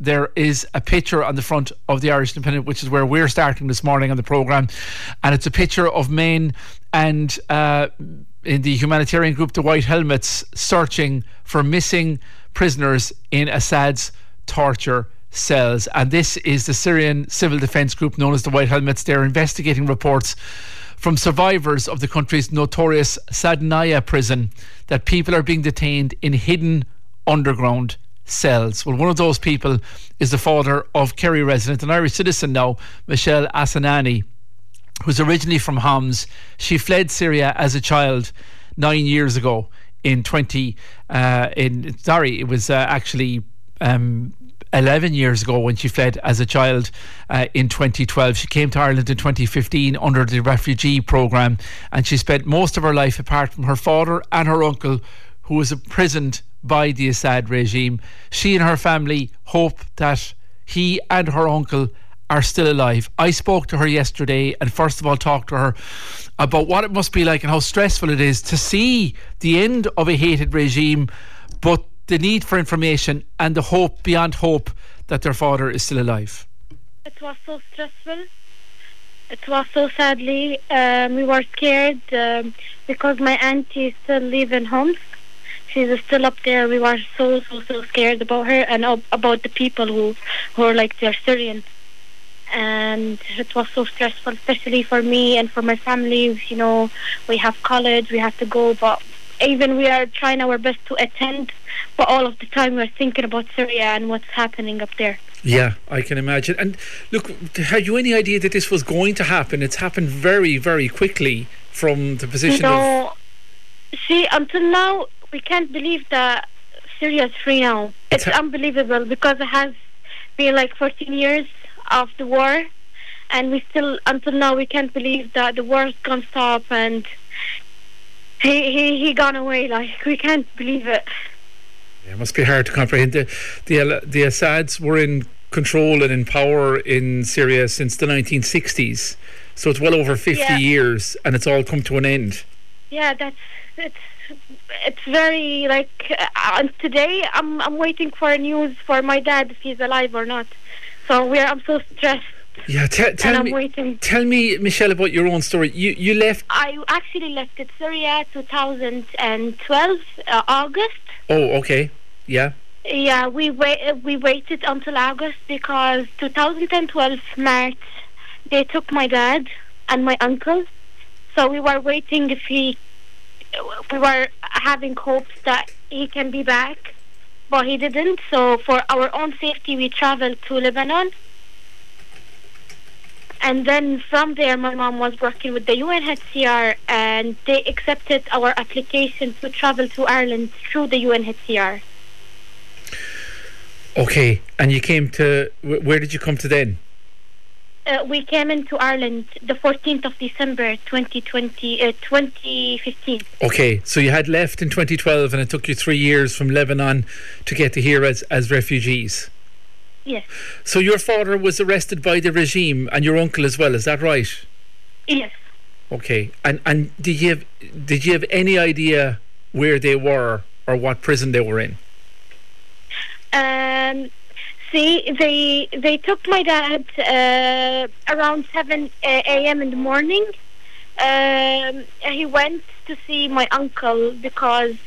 there is a picture on the front of the Irish Independent, which is where we're starting this morning on the programme, and it's a picture of men and in the humanitarian group the White Helmets searching for missing prisoners in Assad's torture cells. And this is the Syrian civil defence group known as the White Helmets. They're investigating reports from survivors of the country's notorious Saydnaya prison that people are being detained in hidden underground cells. Well, one of those people is the father of Kerry resident, an Irish citizen now, Michelle Asanani, who's originally from Homs. She fled Syria as a child 9 years ago in 11 years ago when she fled as a child in 2012. She came to Ireland in 2015 under the refugee programme, and she spent most of her life apart from her father and her uncle, who was imprisoned by the Assad regime. She and her family hope that he and her uncle are still alive. I spoke to her yesterday and first of all talked to her about what it must be like and how stressful it is to see the end of a hated regime, but the need for information and the hope beyond hope that their father is still alive. It was so stressful. It was so sadly. We were scared because my auntie still lives in Homs. She's still up there. We were so scared about her and about the people who are like they're Syrian. And it was so stressful, especially for me and for my family. You know, we have college, we have to go, but even we are trying our best to attend, but all of the time we're thinking about Syria and what's happening up there. Yeah, I can imagine. And look, had you any idea that this was going to happen? It's happened very, very quickly from the position of... See, until now, we can't believe that Syria is free now. It's unbelievable because it has been like 14 years of the war, and we still, until now, we can't believe that the war is going to stop and he gone away. Like, we can't believe it. Yeah, it must be hard to comprehend. The Assads were in control and in power in Syria since the 1960s, so it's well over 50 years, and it's all come to an end. Yeah, it's very like today I'm waiting for news for my dad if he's alive or not. So I'm so stressed. Yeah, tell me, Michelle, about your own story. You left. I actually left Syria 2012 August. Oh, okay. Yeah. Yeah, we waited until August because 2012 March they took my dad and my uncle. So we were waiting we were having hopes that he can be back, but he didn't. So for our own safety, we traveled to Lebanon. And then from there, my mom was working with the UNHCR, and they accepted our application to travel to Ireland through the UNHCR. Okay, and you came to... Where did you come to then? We came into Ireland the 14th of December 2015. Okay, so you had left in 2012 and it took you 3 years from Lebanon to get to here as refugees. Yes. So your father was arrested by the regime and your uncle as well, is that right? Yes. Okay, and did you have any idea where they were or what prison they were in? See, they took my dad around 7 a.m. in the morning. He went to see my uncle because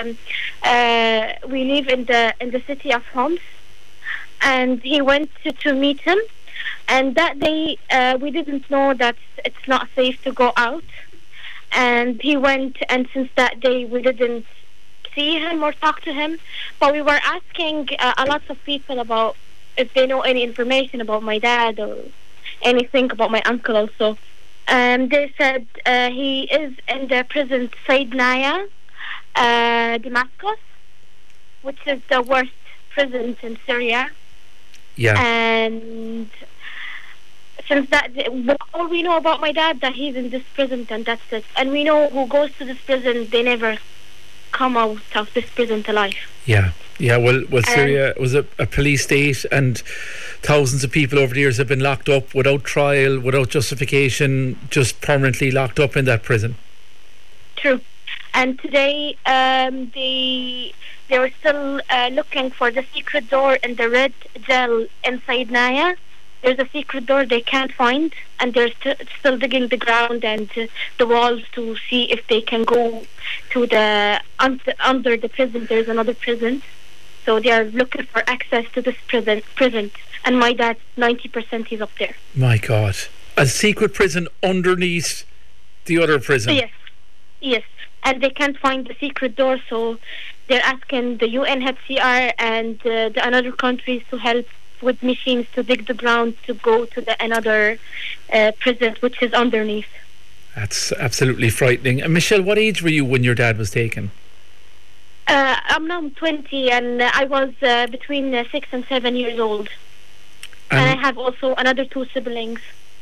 we live in the city of Homs, and he went to meet him. And that day we didn't know that it's not safe to go out, and he went, and since that day we didn't see him or talk to him, but we were asking a lot of people about if they know any information about my dad or anything about my uncle also. They said he is in the prison Saydnaya, Damascus, which is the worst prison in Syria. Yeah. And since that, all we know about my dad, that he's in this prison, and that's it. And we know who goes to this prison, they never come out of this prison alive. Yeah. Well, Syria was a police state, and thousands of people over the years have been locked up without trial, without justification, just permanently locked up in that prison. True. And today, they were still looking for the secret door in the red gel inside Naya. There's a secret door they can't find, and they're still digging the ground and the walls to see if they can go to the under the prison. There's another prison, so they are looking for access to this prison. And my dad, 90%, he's up there. My God, a secret prison underneath the other prison. Yes, and they can't find the secret door, so they're asking the UNHCR and the another countries to help with machines to dig the ground to go to the another prison which is underneath. That's absolutely frightening. And Michelle, what age were you when your dad was taken? I'm now 20, and I was between 6 and 7 years old. And I have also another 2 siblings.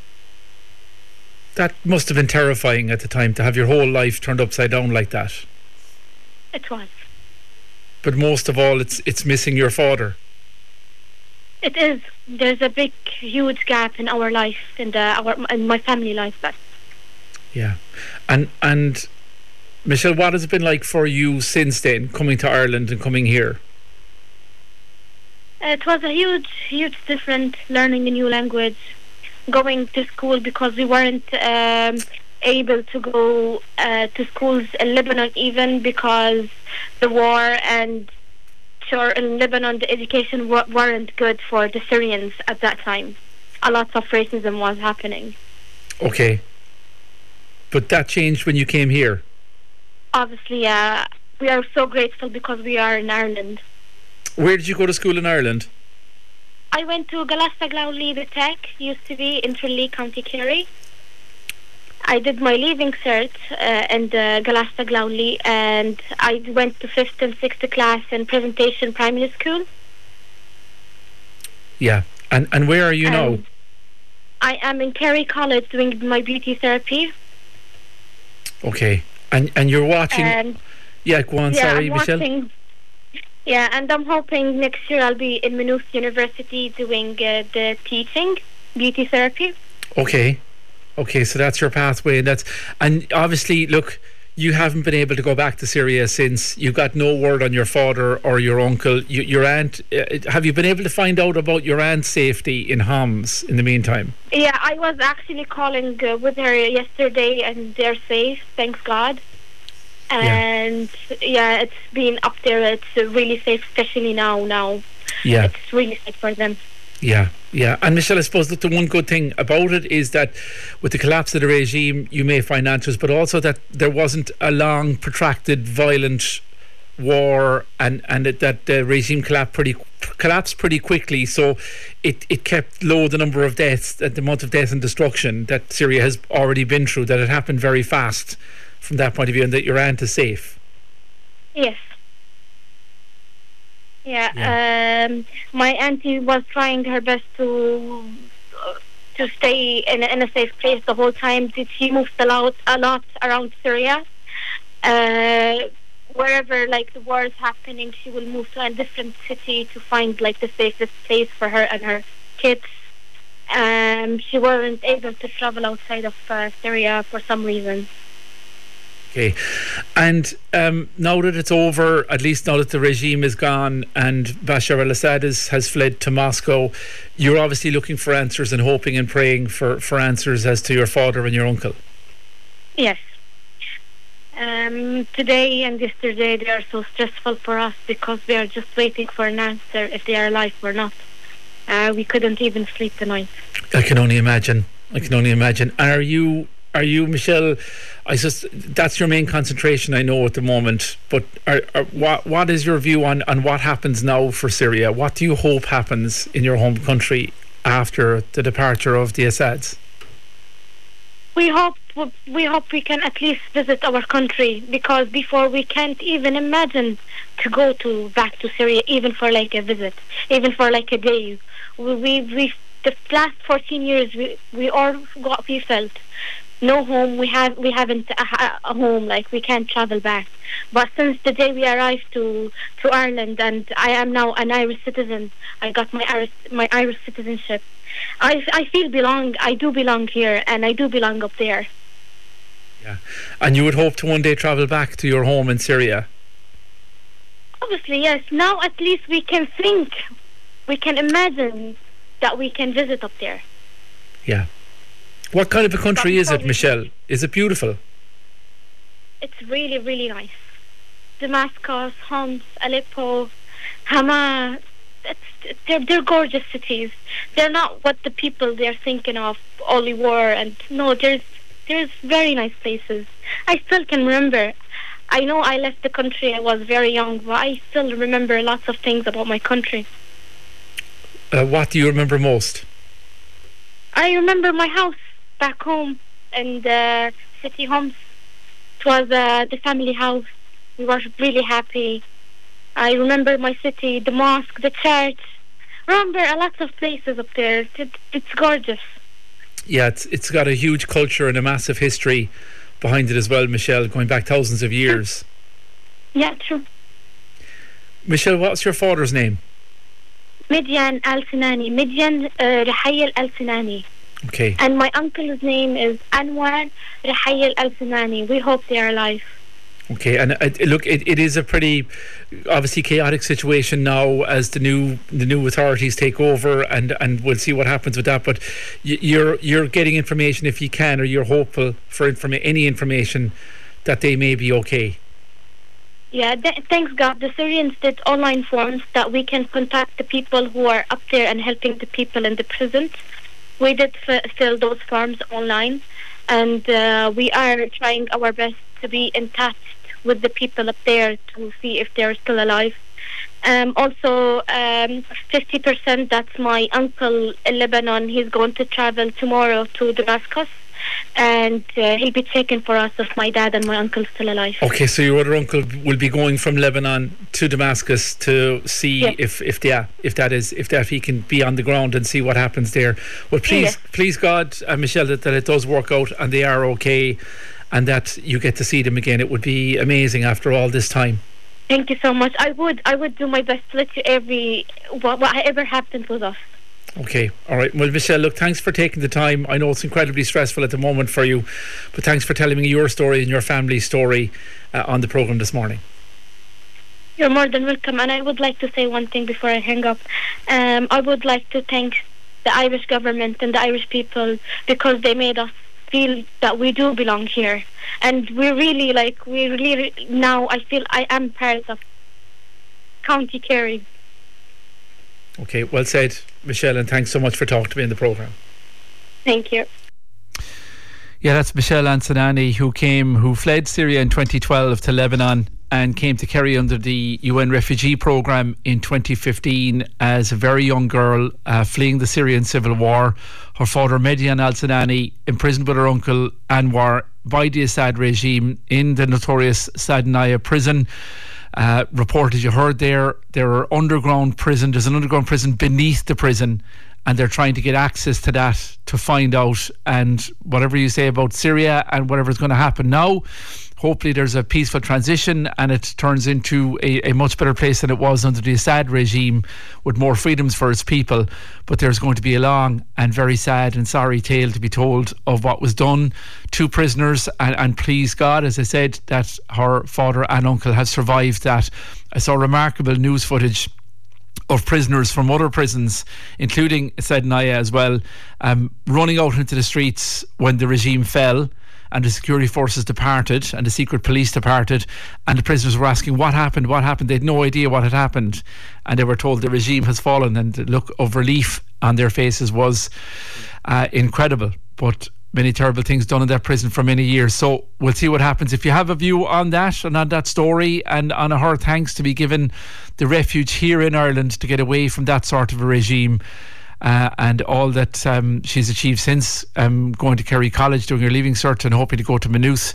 That must have been terrifying at the time, to have your whole life turned upside down like that. It was. But most of all, it's missing your father. It is. There's a big, huge gap in our life, in my family life. But yeah, and Michelle, what has it been like for you since then, coming to Ireland and coming here? It was a huge difference. Learning a new language, going to school because we weren't able to go to schools in Lebanon, even because the war, and sure, in Lebanon the education weren't good for the Syrians at that time. A lot of racism was happening. Okay, but that changed when you came here. Obviously, we are so grateful because we are in Ireland. Where did you go to school in Ireland? I went to Galastaglauli, the Tech, used to be in Tralee, County Kerry. I did my leaving cert in the Galastaglauli, and I went to 5th and 6th class in Presentation Primary School. Yeah, and where are you now? I am in Kerry College doing my beauty therapy. Okay, and you're watching... yeah, go on, sorry, Michelle. Yeah, and I'm hoping next year I'll be in Maynooth University doing the teaching, beauty therapy. Okay, so that's your pathway, and obviously, look, you haven't been able to go back to Syria since. You got no word on your father or your uncle. Your aunt, have you been able to find out about your aunt's safety in Homs in the meantime? Yeah, I was actually calling with her yesterday, and they're safe, thanks God. And yeah, it's been up there. It's really safe, especially now. Yeah, it's really safe for them. Yeah. And Michelle, I suppose that the one good thing about it is that with the collapse of the regime, you may find answers, but also that there wasn't a long, protracted, violent war, and that the regime collapsed pretty quickly. So it kept low the number of deaths, the amount of death and destruction that Syria has already been through. That it happened very fast from that point of view, and that your aunt is safe. Yes. Yeah. My auntie was trying her best to stay in a safe place the whole time. She moved a lot around Syria. Wherever like the war is happening, she will move to a different city to find like the safest place for her and her kids. She wasn't able to travel outside of Syria for some reason. Okay, and now that it's over, at least now that the regime is gone and Bashar al-Assad has fled to Moscow, you're obviously looking for answers and hoping and praying for answers as to your father and your uncle. Yes. Today and yesterday they are so stressful for us because we are just waiting for an answer if they are alive or not. We couldn't even sleep tonight. I can only imagine. Are you, Michelle? That's your main concentration, I know, at the moment. But what is your view on what happens now for Syria? What do you hope happens in your home country after the departure of the Assads? We hope we can at least visit our country, because before we can't even imagine to go back to Syria, even for like a visit, even for like a day. We the last 14 years we felt no home. We haven't a home, like we can't travel back. But since the day we arrived to Ireland, and I am now an Irish citizen, I got my Irish citizenship. I feel I do belong here, and I do belong up there. Yeah. And you would hope to one day travel back to your home in Syria? Obviously, yes. Now at least we can think, we can imagine that we can visit up there. Yeah. What kind of a country is it, Michelle? Is it beautiful? It's really, really nice. Damascus, Homs, Aleppo, Hama. They're gorgeous cities. They're not what the people they're thinking of, only war. And no, there's very nice places. I still can remember. I know I left the country, I was very young, but I still remember lots of things about my country. What do you remember most? I remember my house back home in the city Homs. It was the family house. We were really happy. I remember my city, the mosque, the church. Remember a lot of places up there. It's gorgeous. Yeah, it's got a huge culture and a massive history behind it as well, Michelle, going back thousands of years. Yeah, true. Michelle, what's your father's name? Midyan Al-Sinani. Midyan Rahayel Al-Sinani. Okay. And my uncle's name is Anwar Rahayel Al-Sinani. We hope they are alive. Okay, and look, it is a pretty obviously chaotic situation now as the new authorities take over, and we'll see what happens with that. But you're getting information if you can, or you're hopeful for any information that they may be okay. Yeah, thanks God. The Syrians did online forms that we can contact the people who are up there and helping the people in the prisons. We did fill those forms online, and we are trying our best to be in touch with the people up there to see if they're still alive. Also, 50%, that's my uncle in Lebanon. He's going to travel tomorrow to Damascus, and he'll be checking for us if my dad and my uncle still alive. Okay, so your other uncle will be going from Lebanon to Damascus to see if he can be on the ground and see what happens there. Well, please God, Michelle, that it does work out and they are okay, and that you get to see them again. It would be amazing after all this time. Thank you so much. I would do my best to let you whatever happened with us. Okay, all right. Well, Michelle, look, thanks for taking the time. I know it's incredibly stressful at the moment for you, but thanks for telling me your story and your family's story on the programme this morning. You're more than welcome. And I would like to say one thing before I hang up. I would like to thank the Irish government and the Irish people, because they made us feel that we do belong here. And now I feel I am part of County Kerry. Okay, well said, Michelle, and thanks so much for talking to me in the programme. Thank you. Yeah, that's Michelle Al-Sinani, who fled Syria in 2012 to Lebanon and came to Kerry under the UN refugee programme in 2015 as a very young girl fleeing the Syrian civil war. Her father, Midyan Al-Sinani, imprisoned with her uncle Anwar by the Assad regime in the notorious Saydnaya prison. Reported, you heard there are underground prison. There's an underground prison beneath the prison, and they're trying to get access to that to find out. And whatever you say about Syria and whatever's going to happen now, hopefully there's a peaceful transition and it turns into a much better place than it was under the Assad regime, with more freedoms for its people. But there's going to be a long and very sad and sorry tale to be told of what was done to prisoners, and please God, as I said, that her father and uncle have survived that. I saw remarkable news footage of prisoners from other prisons, including Saydnaya as well, running out into the streets when the regime fell and the security forces departed and the secret police departed, and the prisoners were asking what happened. They had no idea what had happened, and they were told the regime has fallen, and the look of relief on their faces was incredible. But many terrible things done in that prison for many years. So we'll see what happens. If you have a view on that and on that story, and on her thanks to be given the refuge here in Ireland to get away from that sort of a regime, and all that she's achieved since going to Kerry College, doing her leaving cert and hoping to go to Maynooth